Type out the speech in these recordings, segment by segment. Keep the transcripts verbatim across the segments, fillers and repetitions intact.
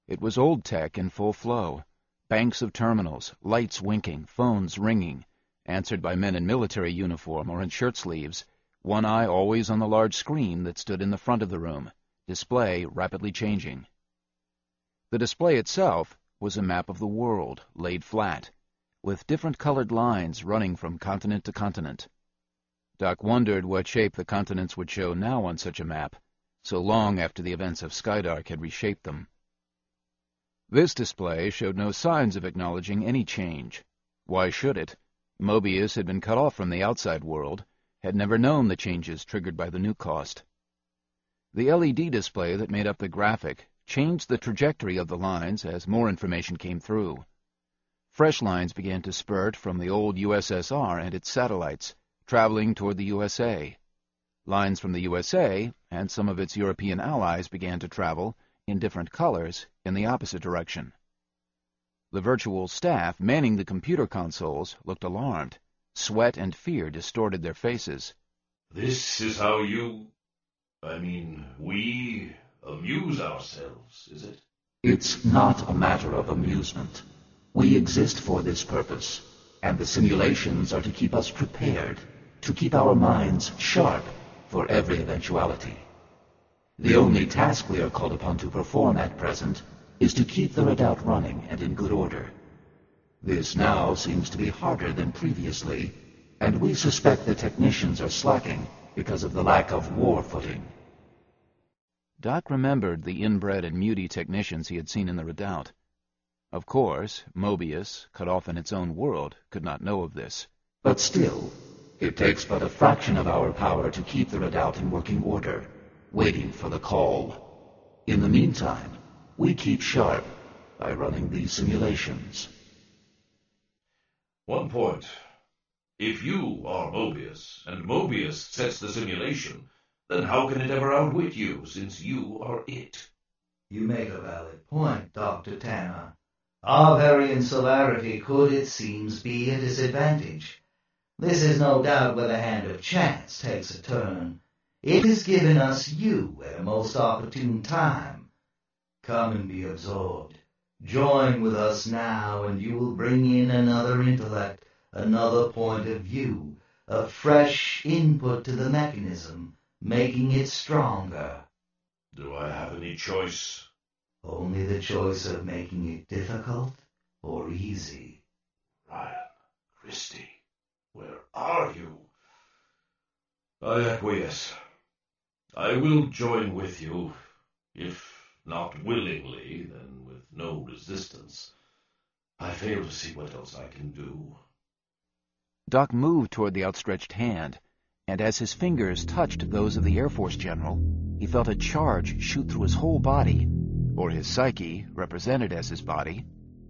It was old tech in full flow. Banks of terminals, lights winking, phones ringing, answered by men in military uniform or in shirt sleeves, one eye always on the large screen that stood in the front of the room, display rapidly changing. The display itself was a map of the world, laid flat, with different colored lines running from continent to continent. Doc wondered what shape the continents would show now on such a map, so long after the events of Skydark had reshaped them. This display showed no signs of acknowledging any change. Why should it? Mobius had been cut off from the outside world, had never known the changes triggered by the new cost. The L E D display that made up the graphic changed the trajectory of the lines as more information came through. Fresh lines began to spurt from the old U S S R and its satellites, traveling toward the U S A. Lines from the U S A and some of its European allies began to travel, in different colors, in the opposite direction. The virtual staff manning the computer consoles looked alarmed. Sweat and fear distorted their faces. This is how you... I mean, we amuse ourselves, is it? It's not a matter of amusement. We exist for this purpose, and the simulations are to keep us prepared, to keep our minds sharp for every eventuality. The only task we are called upon to perform at present is to keep the redoubt running and in good order. This now seems to be harder than previously, and we suspect the technicians are slacking because of the lack of war footing. Doc remembered the inbred and muty technicians he had seen in the redoubt. Of course, Mobius, cut off in its own world, could not know of this. But still, it takes but a fraction of our power to keep the redoubt in working order, waiting for the call. In the meantime, we keep sharp by running these simulations. One point. If you are Mobius, and Mobius sets the simulation, then how can it ever outwit you, since you are it? You make a valid point, Doctor Tanner. Our very insularity could, it seems, be a disadvantage. This is no doubt where the hand of chance takes a turn. It has given us you at a most opportune time. Come and be absorbed. Join with us now, and you will bring in another intellect, another point of view, a fresh input to the mechanism, making it stronger. Do I have any choice? Only the choice of making it difficult or easy. Ryan, Christie, where are you? I acquiesce. I will join with you, if not willingly, then with no resistance. I fail to see what else I can do. Doc moved toward the outstretched hand, and as his fingers touched those of the Air Force general, he felt a charge shoot through his whole body, or his psyche, represented as his body.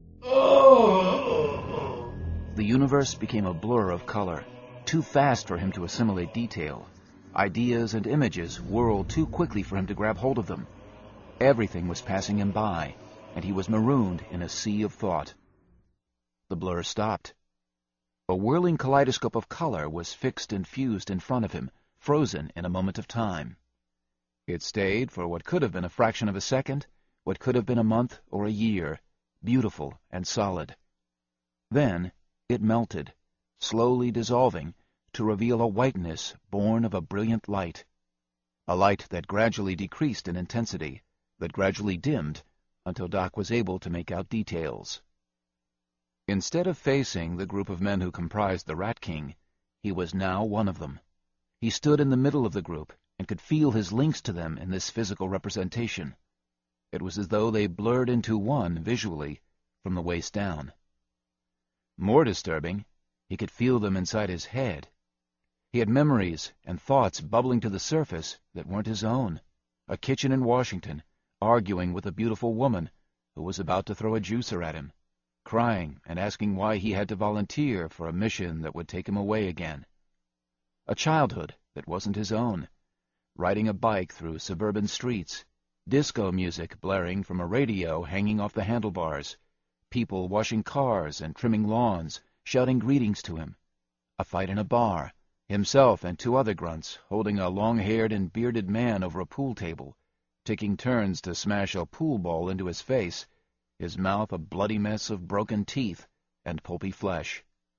Oh! The universe became a blur of color, too fast for him to assimilate detail. Ideas and images whirled too quickly for him to grab hold of them. Everything was passing him by, and he was marooned in a sea of thought. The blur stopped. A whirling kaleidoscope of color was fixed and fused in front of him, frozen in a moment of time. It stayed for what could have been a fraction of a second, what could have been a month or a year, beautiful and solid. Then it melted, slowly dissolving, to reveal a whiteness born of a brilliant light. A light that gradually decreased in intensity, that gradually dimmed, until Doc was able to make out details. Instead of facing the group of men who comprised the Rat King, he was now one of them. He stood in the middle of the group and could feel his links to them in this physical representation. It was as though they blurred into one visually, from the waist down. More disturbing, he could feel them inside his head. He had memories and thoughts bubbling to the surface that weren't his own. A kitchen in Washington, arguing with a beautiful woman who was about to throw a juicer at him, crying and asking why he had to volunteer for a mission that would take him away again. A childhood that wasn't his own, riding a bike through suburban streets, disco music blaring from a radio hanging off the handlebars, people washing cars and trimming lawns, shouting greetings to him, a fight in a bar, himself and two other grunts holding a long-haired and bearded man over a pool table, taking turns to smash a pool ball into his face, his mouth a bloody mess of broken teeth and pulpy flesh.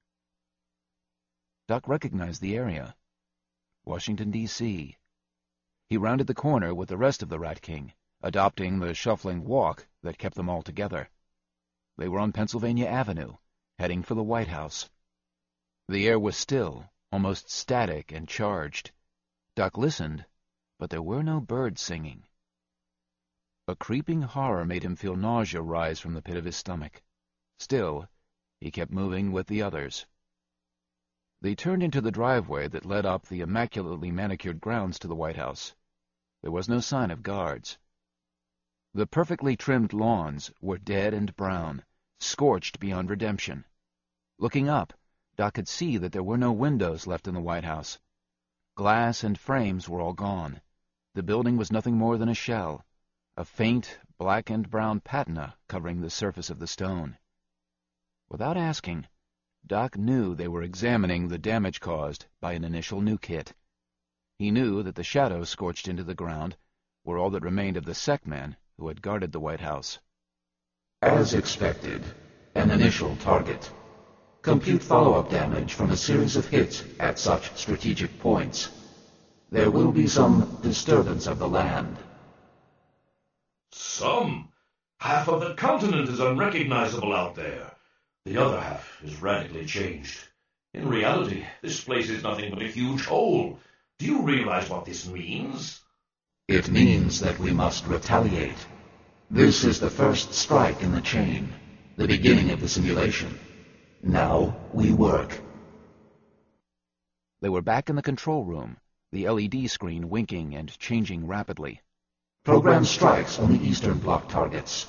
Doc recognized the area. Washington, D C He rounded the corner with the rest of the Rat King, adopting the shuffling walk that kept them all together. They were on Pennsylvania Avenue, heading for the White House. The air was still, almost static and charged. Doc listened, but there were no birds singing. A creeping horror made him feel nausea rise from the pit of his stomach. Still, he kept moving with the others. They turned into the driveway that led up the immaculately manicured grounds to the White House. There was no sign of guards. The perfectly trimmed lawns were dead and brown, scorched beyond redemption. Looking up, Doc could see that there were no windows left in the White House. Glass and frames were all gone. The building was nothing more than a shell, a faint black and brown patina covering the surface of the stone. Without asking, Doc knew they were examining the damage caused by an initial nuke hit. He knew that the shadows scorched into the ground were all that remained of the SecMan who had guarded the White House. As expected, an initial target. Compute follow-up damage from a series of hits at such strategic points. There will be some disturbance of the land. Some? Half of the continent is unrecognizable out there. The other half is radically changed. In reality, this place is nothing but a huge hole. Do you realize what this means? It means that we must retaliate. This is the first strike in the chain, the beginning of the simulation. Now we work. They were back in the control room, the L E D screen winking and changing rapidly. Program strikes on the Eastern Bloc targets.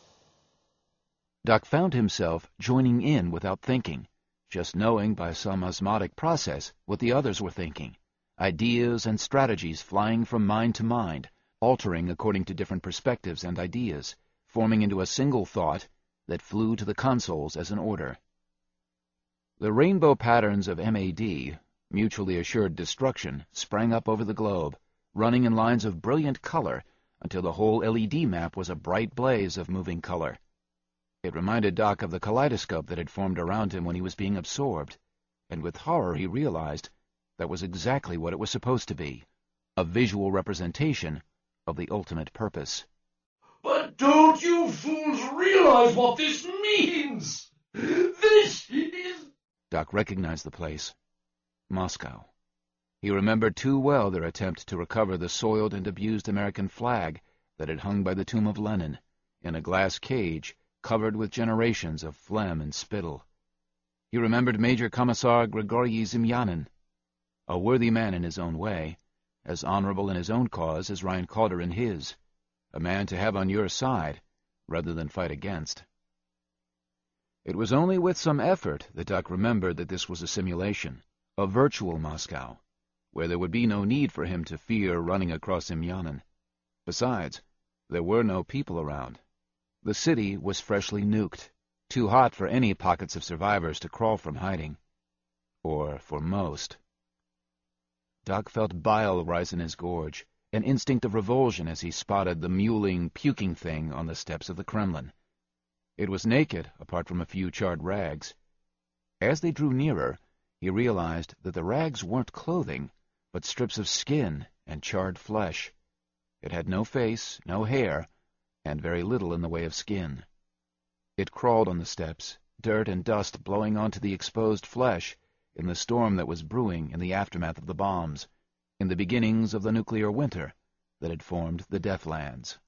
Doc found himself joining in without thinking, just knowing by some osmotic process what the others were thinking, ideas and strategies flying from mind to mind, altering according to different perspectives and ideas, forming into a single thought that flew to the consoles as an order. The rainbow patterns of M A D, mutually assured destruction, sprang up over the globe, running in lines of brilliant color until the whole L E D map was a bright blaze of moving color. It reminded Doc of the kaleidoscope that had formed around him when he was being absorbed, and with horror he realized that was exactly what it was supposed to be, a visual representation of the ultimate purpose. But don't you fools realize what this means? This is... Doc recognized the place. Moscow. He remembered too well their attempt to recover the soiled and abused American flag that had hung by the tomb of Lenin, in a glass cage covered with generations of phlegm and spittle. He remembered Major Commissar Grigory Zimyanin, a worthy man in his own way, as honorable in his own cause as Ryan Calder in his, a man to have on your side rather than fight against. It was only with some effort that Doc remembered that this was a simulation, a virtual Moscow, where there would be no need for him to fear running across Zimyanin. Besides, there were no people around. The city was freshly nuked, too hot for any pockets of survivors to crawl from hiding. Or for most. Doc felt bile rise in his gorge, an instinct of revulsion as he spotted the mewling, puking thing on the steps of the Kremlin. It was naked, apart from a few charred rags. As they drew nearer, he realized that the rags weren't clothing, but strips of skin and charred flesh. It had no face, no hair, and very little in the way of skin. It crawled on the steps, dirt and dust blowing onto the exposed flesh in the storm that was brewing in the aftermath of the bombs, in the beginnings of the nuclear winter that had formed the Deathlands.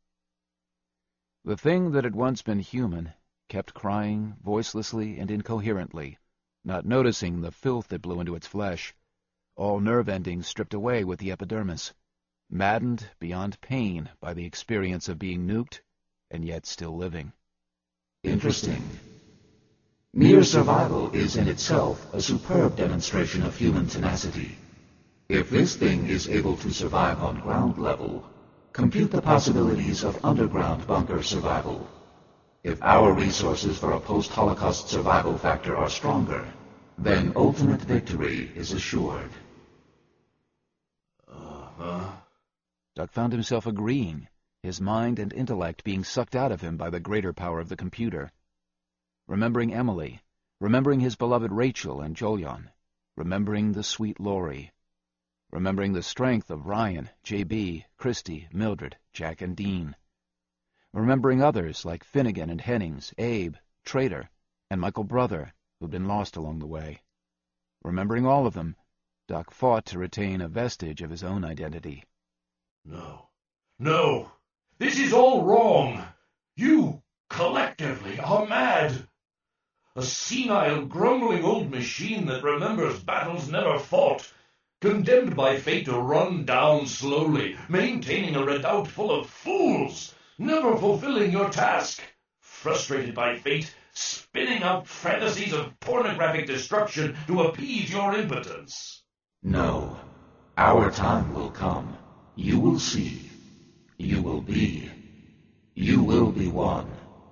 The thing that had once been human kept crying voicelessly and incoherently, not noticing the filth that blew into its flesh, all nerve endings stripped away with the epidermis, maddened beyond pain by the experience of being nuked and yet still living. Interesting. Mere survival is in itself a superb demonstration of human tenacity. If this thing is able to survive on ground level, compute the possibilities of underground bunker survival. If our resources for a post-Holocaust survival factor are stronger, then ultimate victory is assured. Uh-huh. Doc found himself agreeing, his mind and intellect being sucked out of him by the greater power of the computer. Remembering Emily, remembering his beloved Rachel and Jolyon, remembering the sweet Laurie, remembering the strength of Ryan, J B, Christy, Mildred, Jack and Dean, remembering others like Finnegan and Hennings, Abe, Trader, and Michael Brother, who'd been lost along the way. Remembering all of them, Doc fought to retain a vestige of his own identity. No, no, this is all wrong. You, collectively, are mad. A senile, grumbling old machine that remembers battles never fought, condemned by fate to run down slowly, maintaining a redoubt full of fools, never fulfilling your task, frustrated by fate, spinning out fantasies of pornographic destruction to appease your impotence. No, our time will come. You will see. You will be. You will be one.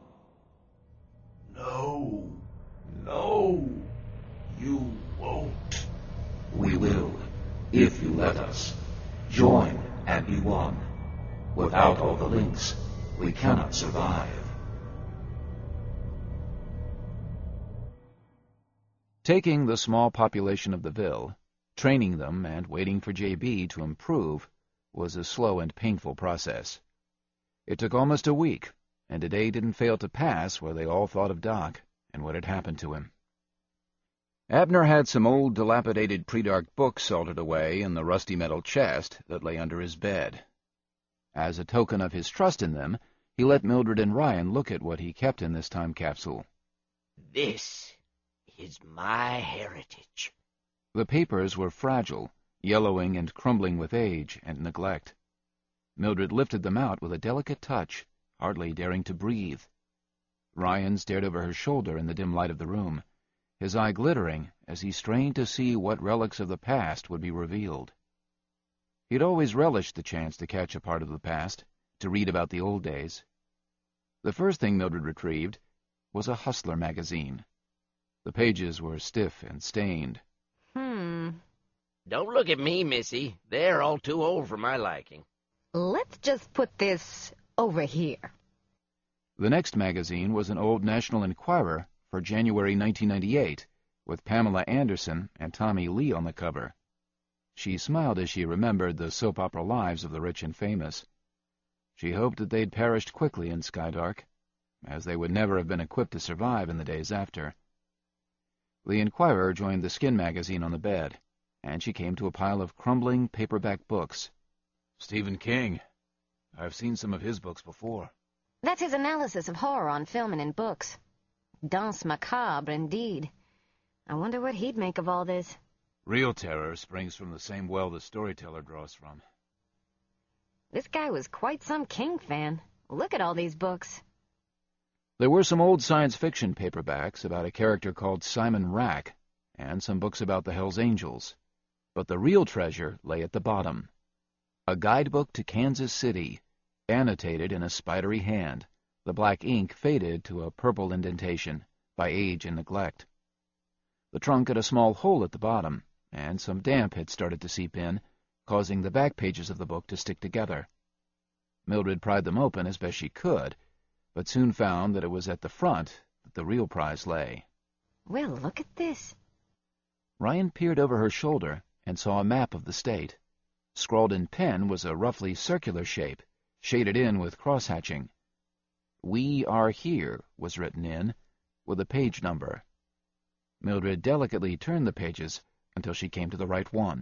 No, no, you won't. We will, if you let us. Join and be one. Without all the links, we cannot survive. Taking the small population of the Ville, training them and waiting for J B to improve was a slow and painful process. It took almost a week, and a day didn't fail to pass where they all thought of Doc and what had happened to him. Abner had some old, dilapidated pre-dark books salted away in the rusty metal chest that lay under his bed. As a token of his trust in them, he let Mildred and Ryan look at what he kept in this time capsule. This is my heritage. The papers were fragile, yellowing and crumbling with age and neglect. Mildred lifted them out with a delicate touch, hardly daring to breathe. Ryan stared over her shoulder in the dim light of the room, his eye glittering as he strained to see what relics of the past would be revealed. He'd always relished the chance to catch a part of the past, to read about the old days. The first thing Mildred retrieved was a Hustler magazine. The pages were stiff and stained. Hmm. Don't look at me, Missy. They're all too old for my liking. Let's just put this over here. The next magazine was an old National Enquirer for January nineteen ninety-eight, with Pamela Anderson and Tommy Lee on the cover. She smiled as she remembered the soap opera lives of the rich and famous. She hoped that they'd perished quickly in Skydark, as they would never have been equipped to survive in the days after. The Enquirer joined the Skin magazine on the bed, and she came to a pile of crumbling paperback books. Stephen King. I've seen some of his books before. That's his analysis of horror on film and in books. Danse macabre, indeed. I wonder what he'd make of all this. Real terror springs from the same well the storyteller draws from. This guy was quite some King fan. Look at all these books. There were some old science fiction paperbacks about a character called Simon Rack, and some books about the Hells Angels. But the real treasure lay at the bottom. A guidebook to Kansas City, annotated in a spidery hand, the black ink faded to a purple indentation by age and neglect. The trunk had a small hole at the bottom, and some damp had started to seep in, causing the back pages of the book to stick together. Mildred pried them open as best she could, but soon found that it was at the front that the real prize lay. Well, look at this. Ryan peered over her shoulder and saw a map of the state. Scrawled in pen was a roughly circular shape, shaded in with cross-hatching. "We are here" was written in, with a page number. Mildred delicately turned the pages until she came to the right one.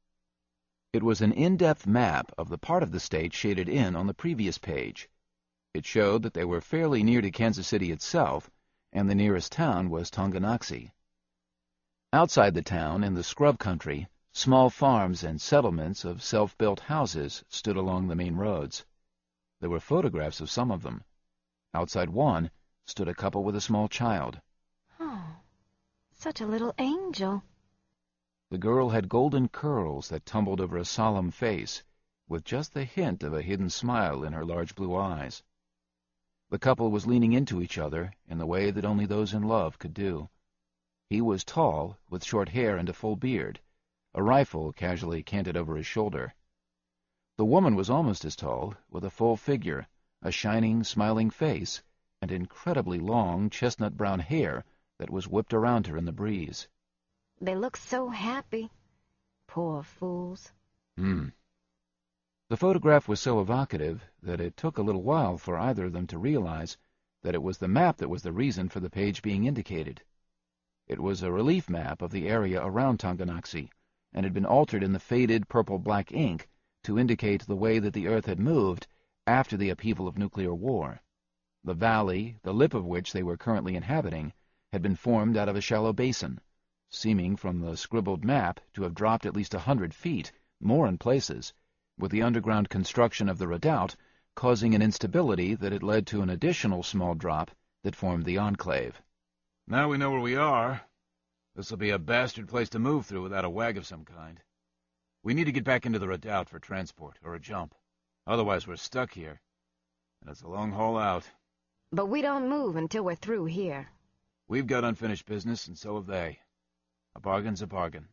It was an in-depth map of the part of the state shaded in on the previous page. It showed that they were fairly near to Kansas City itself, and the nearest town was Tonganoxie. Outside the town, in the scrub country, small farms and settlements of self-built houses stood along the main roads. There were photographs of some of them. Outside one stood a couple with a small child. Oh, such a little angel. The girl had golden curls that tumbled over a solemn face, with just the hint of a hidden smile in her large blue eyes. The couple was leaning into each other in the way that only those in love could do. He was tall, with short hair and a full beard, a rifle casually canted over his shoulder. The woman was almost as tall, with a full figure, a shining, smiling face, and incredibly long, chestnut-brown hair that was whipped around her in the breeze. They look so happy. Poor fools. Hmm. The photograph was so evocative that it took a little while for either of them to realize that it was the map that was the reason for the page being indicated. It was a relief map of the area around Tonganoxie, and had been altered in the faded purple-black ink to indicate the way that the Earth had moved after the upheaval of nuclear war. The valley, the lip of which they were currently inhabiting, had been formed out of a shallow basin, seeming from the scribbled map to have dropped at least a hundred feet, more in places, with the underground construction of the redoubt causing an instability that had led to an additional small drop that formed the enclave. Now we know where we are. This'll be a bastard place to move through without a wag of some kind. We need to get back into the redoubt for transport, or a jump. Otherwise we're stuck here, and it's a long haul out. But we don't move until we're through here. We've got unfinished business, and so have they. A bargain's a bargain.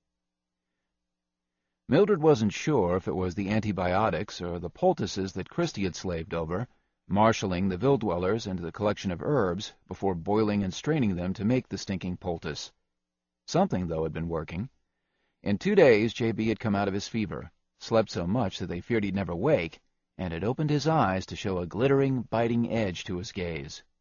Mildred wasn't sure if it was the antibiotics or the poultices that Christie had slaved over, marshalling the Ville-dwellers into the collection of herbs before boiling and straining them to make the stinking poultice. Something, though, had been working. In two days J B had come out of his fever, slept so much that they feared he'd never wake, and had opened his eyes to show a glittering, biting edge to his gaze.